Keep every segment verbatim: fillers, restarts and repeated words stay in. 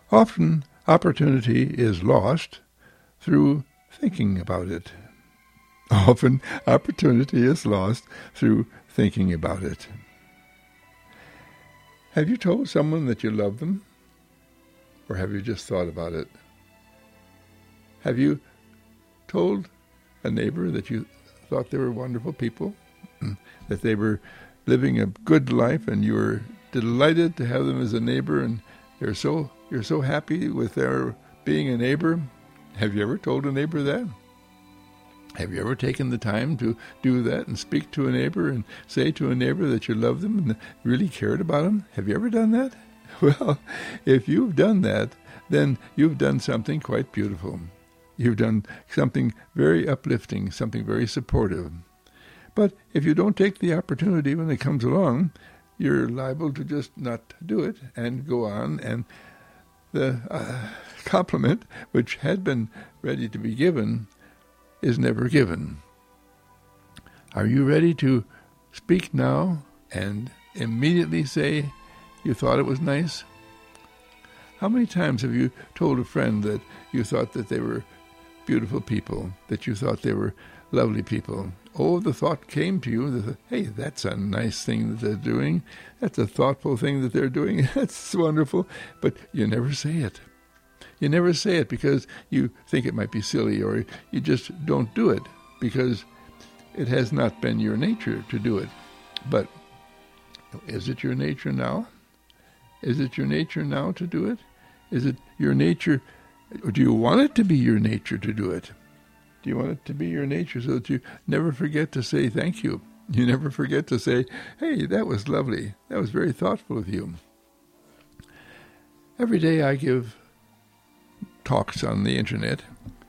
Often opportunity is lost through thinking about it. Often opportunity is lost through thinking about it. Have you told someone that you love them? Or have you just thought about it? Have you told a neighbor that you thought they were wonderful people, that they were living a good life, and you were delighted to have them as a neighbor, and you're so you're so happy with their being a neighbor? Have you ever told a neighbor that? Have you ever taken the time to do that and speak to a neighbor and say to a neighbor that you love them and really cared about them? Have you ever done that? Well, if you've done that, then you've done something quite beautiful. You've done something very uplifting, something very supportive. But if you don't take the opportunity when it comes along, you're liable to just not do it and go on, and the uh, compliment, which had been ready to be given, is never given. Are you ready to speak now and immediately say you thought it was nice? How many times have you told a friend that you thought that they were beautiful people, that you thought they were lovely people? Oh, the thought came to you that, hey, that's a nice thing that they're doing. That's a thoughtful thing that they're doing. That's wonderful. But you never say it. You never say it because you think it might be silly, or you just don't do it because it has not been your nature to do it. But is it your nature now? Is it your nature now to do it? Is it your nature, or do you want it to be your nature to do it? Do you want it to be your nature so that you never forget to say thank you? You never forget to say, hey, that was lovely. That was very thoughtful of you. Every day I give talks on the internet,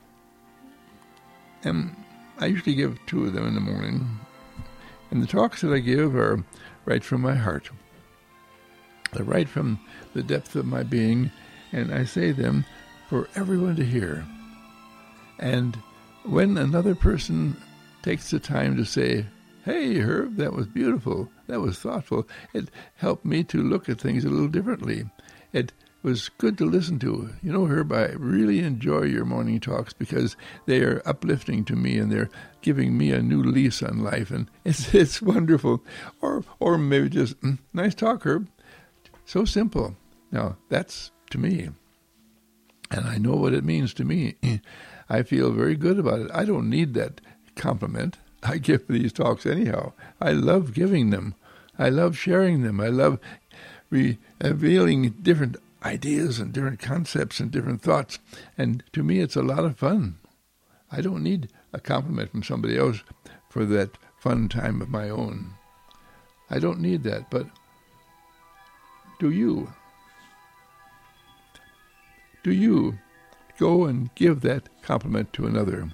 and I usually give two of them in the morning. And the talks that I give are right from my heart. They're right from the depth of my being, and I say them for everyone to hear. And when another person takes the time to say, hey, Herb, that was beautiful, that was thoughtful, it helped me to look at things a little differently. It was good to listen to. You know, Herb, I really enjoy your morning talks because they are uplifting to me and they're giving me a new lease on life, and it's it's wonderful. Or or maybe just, mm, nice talk, Herb. So simple. Now, that's to me. And I know what it means to me. I feel very good about it. I don't need that compliment. I give these talks anyhow. I love giving them. I love sharing them. I love revealing different ideas and different concepts and different thoughts. And to me, it's a lot of fun. I don't need a compliment from somebody else for that fun time of my own. I don't need that, but do you? Do you go and give that compliment to another?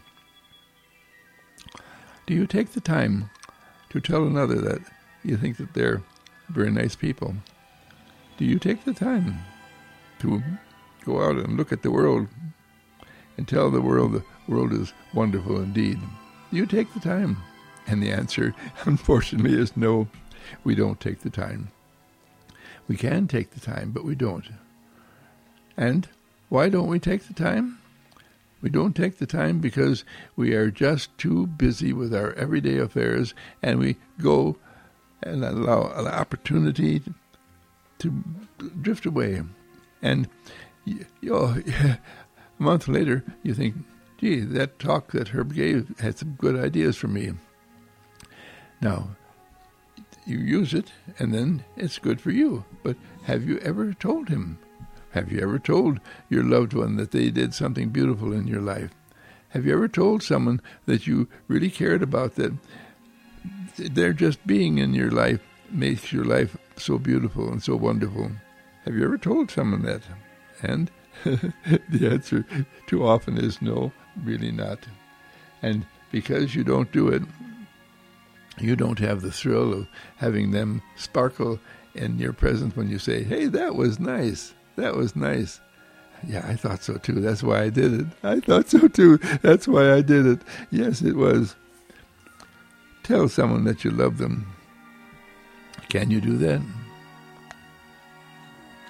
Do you take the time to tell another that you think that they're very nice people? Do you take the time to go out and look at the world and tell the world the world is wonderful indeed? Do you take the time? And the answer, unfortunately, is no, we don't take the time. We can take the time, but we don't. And why don't we take the time? We don't take the time because we are just too busy with our everyday affairs, and we go and allow an opportunity to, to drift away. And you know, a month later, you think, gee, that talk that Herb gave had some good ideas for me. Now, you use it, and then it's good for you. But have you ever told him? Have you ever told your loved one that they did something beautiful in your life? Have you ever told someone that you really cared about, that their just being in your life makes your life so beautiful and so wonderful? Have you ever told someone that? And the answer too often is no, really not. And because you don't do it, you don't have the thrill of having them sparkle in your presence when you say, hey, that was nice. That was nice. Yeah, I thought so too. That's why I did it. I thought so too. That's why I did it. Yes, it was. Tell someone that you love them. Can you do that?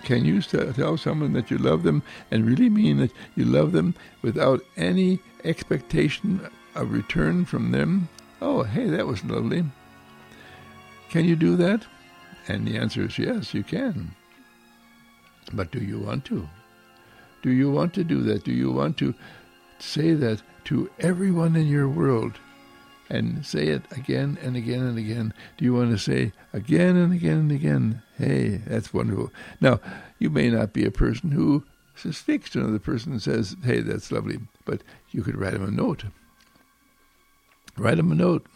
Can you tell someone that you love them and really mean that you love them without any expectation of return from them? Oh, hey, that was lovely. Can you do that? And the answer is yes, you can. But do you want to? Do you want to do that? Do you want to say that to everyone in your world and say it again and again and again? Do you want to say again and again and again, hey, that's wonderful? Now, you may not be a person who speaks to another person and says, hey, that's lovely, but you could write him a note. Write him a note.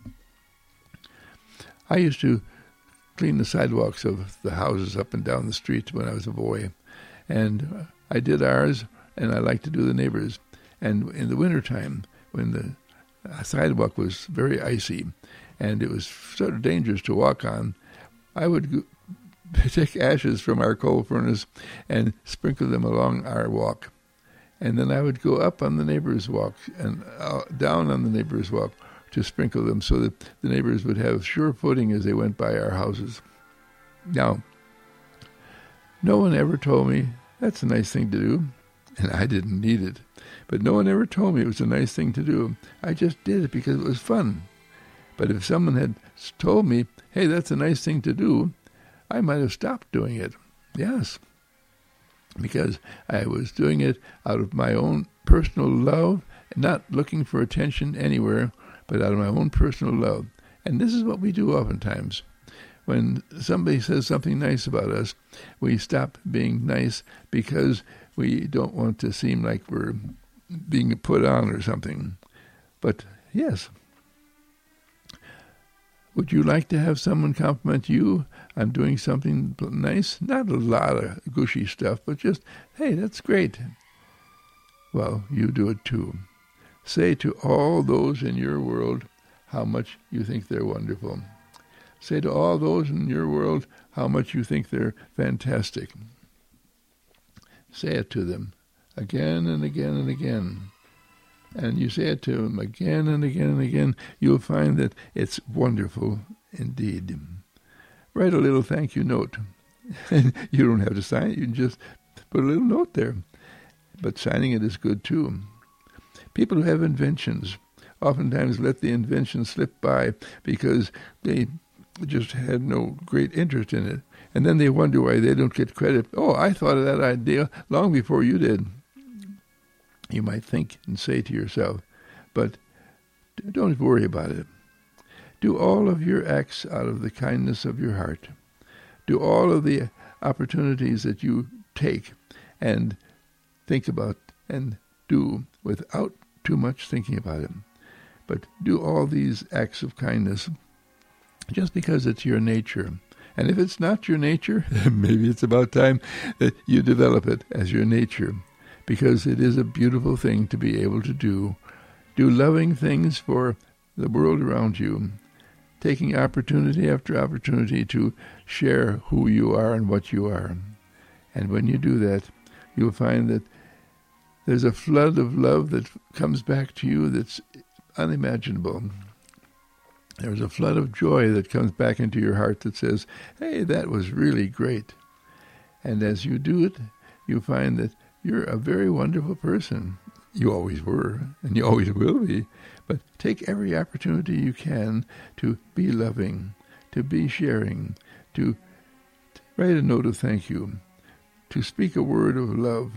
I used to clean the sidewalks of the houses up and down the street when I was a boy, and I did ours, and I liked to do the neighbors. And in the wintertime, when the sidewalk was very icy and it was sort of dangerous to walk on, I would go, take ashes from our coal furnace and sprinkle them along our walk. And then I would go up on the neighbor's walk and uh, down on the neighbor's walk to sprinkle them so that the neighbors would have sure footing as they went by our houses. Now, no one ever told me, that's a nice thing to do, and I didn't need it. But no one ever told me it was a nice thing to do. I just did it because it was fun. But if someone had told me, hey, that's a nice thing to do, I might have stopped doing it. Yes. Because I was doing it out of my own personal love, not looking for attention anywhere, but out of my own personal love. And this is what we do oftentimes. When somebody says something nice about us, we stop being nice because we don't want to seem like we're being put on or something. But yes, would you like to have someone compliment you on doing something nice? Not a lot of gushy stuff, but just, hey, that's great. Well, you do it too. Say to all those in your world how much you think they're wonderful. Say to all those in your world how much you think they're fantastic. Say it to them again and again and again. And you say it to them again and again and again, you'll find that it's wonderful indeed. Write a little thank you note. You don't have to sign it, you can just put a little note there. But signing it is good too. People who have inventions oftentimes let the invention slip by because they just had no great interest in it. And then they wonder why they don't get credit. Oh, I thought of that idea long before you did. You might think and say to yourself, but don't worry about it. Do all of your acts out of the kindness of your heart. Do all of the opportunities that you take and think about and do without too much thinking about it. But do all these acts of kindness just because it's your nature. And if it's not your nature, maybe it's about time that you develop it as your nature, because it is a beautiful thing to be able to do. Do loving things for the world around you, taking opportunity after opportunity to share who you are and what you are. And when you do that, you'll find that there's a flood of love that comes back to you that's unimaginable. There's a flood of joy that comes back into your heart that says, hey, that was really great. And as you do it, you find that you're a very wonderful person. You always were, and you always will be. But take every opportunity you can to be loving, to be sharing, to write a note of thank you, to speak a word of love,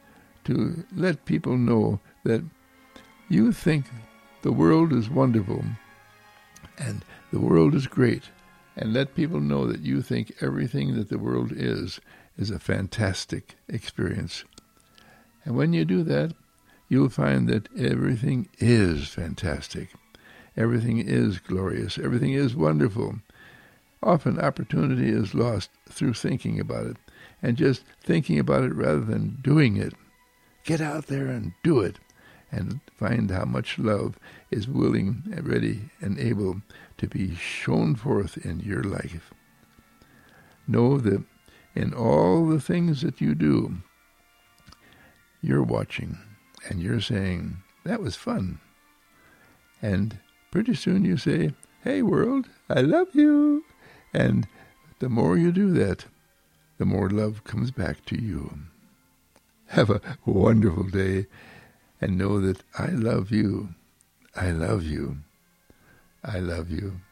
to let people know that you think the world is wonderful and the world is great, and let people know that you think everything that the world is is a fantastic experience. And when you do that, you'll find that everything is fantastic. Everything is glorious. Everything is wonderful. Often opportunity is lost through thinking about it, and just thinking about it rather than doing it. Get out there and do it, and find how much love is willing and ready and able to be shown forth in your life. Know that in all the things that you do, you're watching, and you're saying, that was fun. And pretty soon you say, hey world, I love you. And the more you do that, the more love comes back to you. Have a wonderful day, and know that I love you. I love you. I love you.